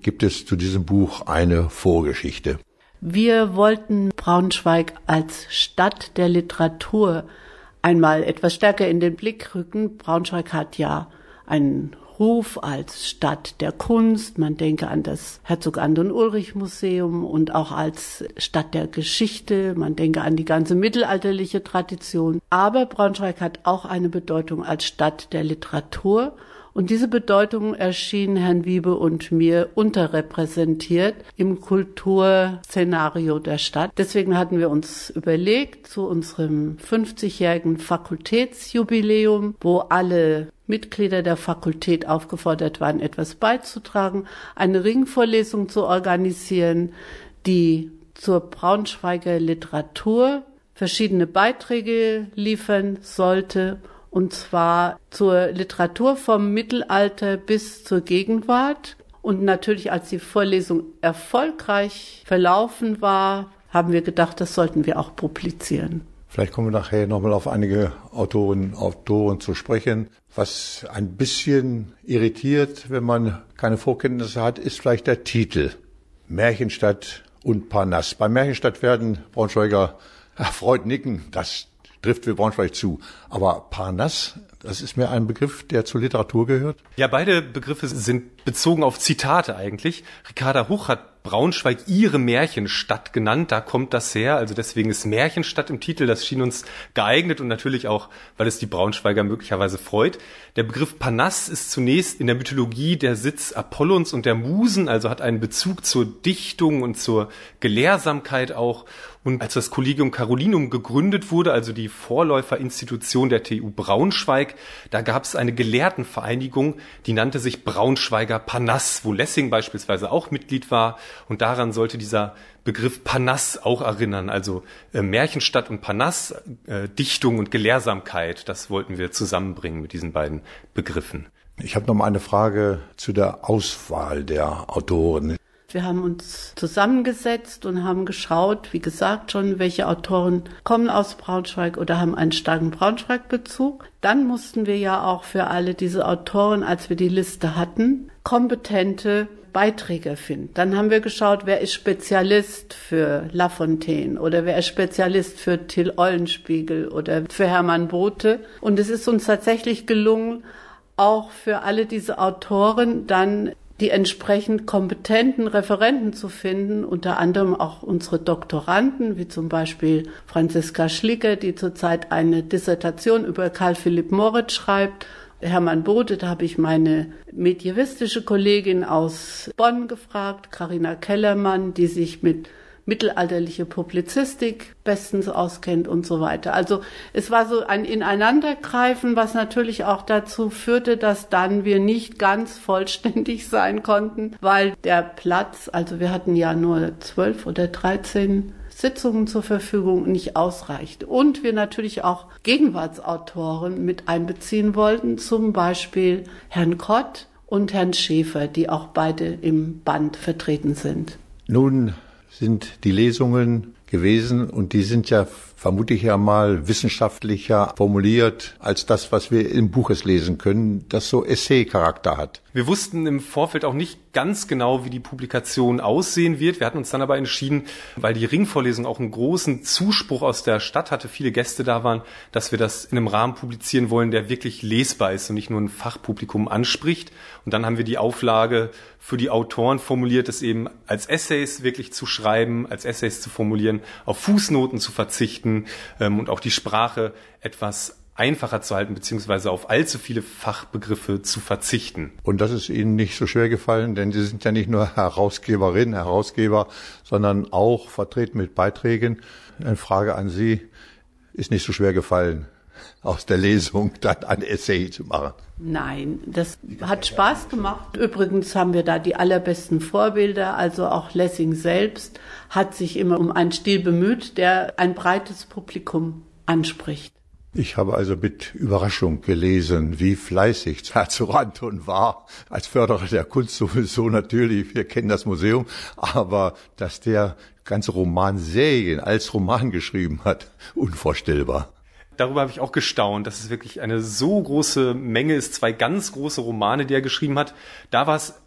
gibt es zu diesem Buch eine Vorgeschichte. Wir wollten Braunschweig als Stadt der Literatur einmal etwas stärker in den Blick rücken. Braunschweig hat ja einen Ruf als Stadt der Kunst. Man denke an das Herzog Anton Ulrich Museum und auch als Stadt der Geschichte. Man denke an die ganze mittelalterliche Tradition. Aber Braunschweig hat auch eine Bedeutung als Stadt der Literatur. Und diese Bedeutung erschien Herrn Wiebe und mir unterrepräsentiert im Kulturszenario der Stadt. Deswegen hatten wir uns überlegt, zu unserem 50-jährigen Fakultätsjubiläum, wo alle Mitglieder der Fakultät aufgefordert waren, etwas beizutragen, eine Ringvorlesung zu organisieren, die zur Braunschweiger Literatur verschiedene Beiträge liefern sollte, und zwar zur Literatur vom Mittelalter bis zur Gegenwart. Und natürlich, als die Vorlesung erfolgreich verlaufen war, haben wir gedacht, das sollten wir auch publizieren. Vielleicht kommen wir nachher nochmal auf einige Autorinnen und Autoren zu sprechen. Was ein bisschen irritiert, wenn man keine Vorkenntnisse hat, ist vielleicht der Titel. Märchenstadt und Parnass. Bei Märchenstadt werden Braunschweiger erfreut nicken. Das trifft für Braunschweig zu. Aber Parnass, das ist mir ein Begriff, der zur Literatur gehört. Ja, beide Begriffe sind bezogen auf Zitate eigentlich. Ricarda Huch hat Braunschweig ihre Märchenstadt genannt, da kommt das her, also deswegen ist Märchenstadt im Titel, das schien uns geeignet und natürlich auch, weil es die Braunschweiger möglicherweise freut. Der Begriff Parnass ist zunächst in der Mythologie der Sitz Apollons und der Musen, also hat einen Bezug zur Dichtung und zur Gelehrsamkeit auch. Und als das Collegium Carolinum gegründet wurde, also die Vorläuferinstitution der TU Braunschweig, da gab es eine Gelehrtenvereinigung, die nannte sich Braunschweiger Parnass, wo Lessing beispielsweise auch Mitglied war. Und daran sollte dieser Begriff Parnass auch erinnern, also Märchenstadt und Parnass, Dichtung und Gelehrsamkeit, das wollten wir zusammenbringen mit diesen beiden Begriffen. Ich habe noch mal eine Frage zu der Auswahl der Autoren. Wir haben uns zusammengesetzt und haben geschaut, wie gesagt schon, welche Autoren kommen aus Braunschweig oder haben einen starken Braunschweig-Bezug. Dann mussten wir ja auch für alle diese Autoren, als wir die Liste hatten, kompetente Beiträge finden. Dann haben wir geschaut, wer ist Spezialist für Lafontaine oder wer ist Spezialist für Till Eulenspiegel oder für Hermann Bote. Und es ist uns tatsächlich gelungen, auch für alle diese Autoren dann die entsprechend kompetenten Referenten zu finden, unter anderem auch unsere Doktoranden, wie zum Beispiel Franziska Schlicker, die zurzeit eine Dissertation über Karl Philipp Moritz schreibt. Hermann Bote, da habe ich meine medievistische Kollegin aus Bonn gefragt, Carina Kellermann, die sich mit mittelalterliche Publizistik bestens auskennt und so weiter. Also es war so ein Ineinandergreifen, was natürlich auch dazu führte, dass dann wir nicht ganz vollständig sein konnten, weil der Platz, also wir hatten ja nur 12 oder 13 Sitzungen zur Verfügung, nicht ausreicht. Und wir natürlich auch Gegenwartsautoren mit einbeziehen wollten, zum Beispiel Herrn Kott und Herrn Schäfer, die auch beide im Band vertreten sind. Nun sind die Lesungen gewesen und die sind ja vermutlich ja mal wissenschaftlicher formuliert als das, was wir im Buches lesen können, das so Essay-Charakter hat. Wir wussten im Vorfeld auch nicht ganz genau, wie die Publikation aussehen wird. Wir hatten uns dann aber entschieden, weil die Ringvorlesung auch einen großen Zuspruch aus der Stadt hatte, viele Gäste da waren, dass wir das in einem Rahmen publizieren wollen, der wirklich lesbar ist und nicht nur ein Fachpublikum anspricht. Und dann haben wir die Auflage für die Autoren formuliert, es eben als Essays wirklich zu schreiben, als Essays zu formulieren, auf Fußnoten zu verzichten und auch die Sprache etwas einfacher zu halten, beziehungsweise auf allzu viele Fachbegriffe zu verzichten. Und das ist Ihnen nicht so schwer gefallen, denn Sie sind ja nicht nur Herausgeberin, Herausgeber, sondern auch vertreten mit Beiträgen. Eine Frage an Sie, ist nicht so schwer gefallen, aus der Lesung dann ein Essay zu machen? Nein, das hat Spaß gemacht. Übrigens haben wir da die allerbesten Vorbilder, also auch Lessing selbst hat sich immer um einen Stil bemüht, der ein breites Publikum anspricht. Ich habe also mit Überraschung gelesen, wie fleißig Herzog Anton war, als Förderer der Kunst sowieso natürlich, wir kennen das Museum, aber dass der ganze Romanserien als Roman geschrieben hat, unvorstellbar. Darüber habe ich auch gestaunt, dass es wirklich eine so große Menge ist, 2 ganz große Romane, die er geschrieben hat. Da war es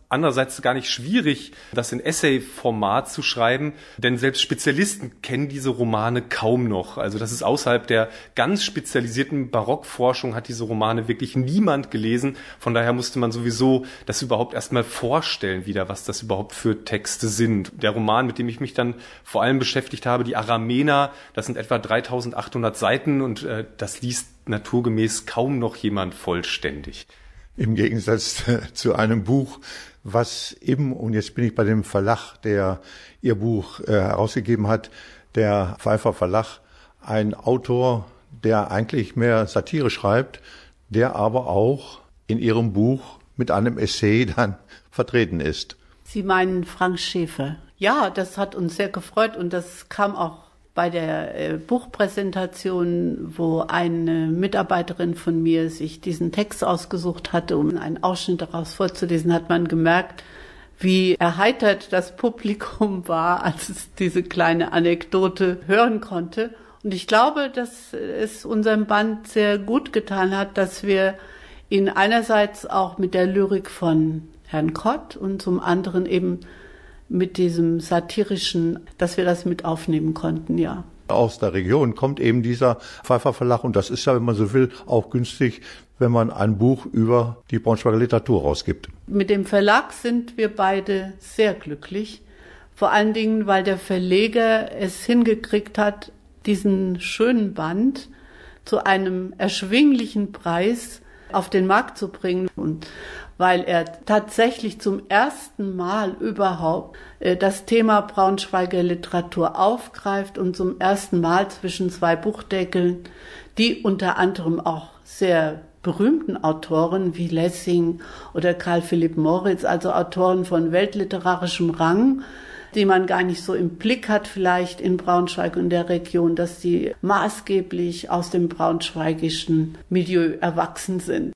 andererseits gar nicht schwierig, das in Essay-Format zu schreiben, denn selbst Spezialisten kennen diese Romane kaum noch. Also das ist außerhalb der ganz spezialisierten Barockforschung, hat diese Romane wirklich niemand gelesen. Von daher musste man sowieso das überhaupt erstmal vorstellen wieder, was das überhaupt für Texte sind. Der Roman, mit dem ich mich dann vor allem beschäftigt habe, die Aramena, das sind etwa 3800 Seiten und das liest naturgemäß kaum noch jemand vollständig. Im Gegensatz zu einem Buch, was eben, und jetzt bin ich bei dem Verlag, der Ihr Buch herausgegeben hat, der Pfeiffer Verlag, ein Autor, der eigentlich mehr Satire schreibt, der aber auch in Ihrem Buch mit einem Essay dann vertreten ist. Sie meinen Frank Schäfer. Ja, das hat uns sehr gefreut und das kam auch bei der Buchpräsentation, wo eine Mitarbeiterin von mir sich diesen Text ausgesucht hatte, um einen Ausschnitt daraus vorzulesen, hat man gemerkt, wie erheitert das Publikum war, als es diese kleine Anekdote hören konnte. Und ich glaube, dass es unserem Band sehr gut getan hat, dass wir ihn einerseits auch mit der Lyrik von Herrn Kott und zum anderen eben mit diesem satirischen, dass wir das mit aufnehmen konnten, ja. Aus der Region kommt eben dieser Pfeiffer Verlag und das ist ja, wenn man so will, auch günstig, wenn man ein Buch über die Braunschweiger Literatur rausgibt. Mit dem Verlag sind wir beide sehr glücklich, vor allen Dingen, weil der Verleger es hingekriegt hat, diesen schönen Band zu einem erschwinglichen Preis auf den Markt zu bringen und weil er tatsächlich zum ersten Mal überhaupt das Thema Braunschweiger Literatur aufgreift und zum ersten Mal zwischen zwei Buchdeckeln, die unter anderem auch sehr berühmten Autoren wie Lessing oder Karl Philipp Moritz, also Autoren von weltliterarischem Rang, die man gar nicht so im Blick hat vielleicht in Braunschweig und der Region, dass die maßgeblich aus dem braunschweigischen Milieu erwachsen sind.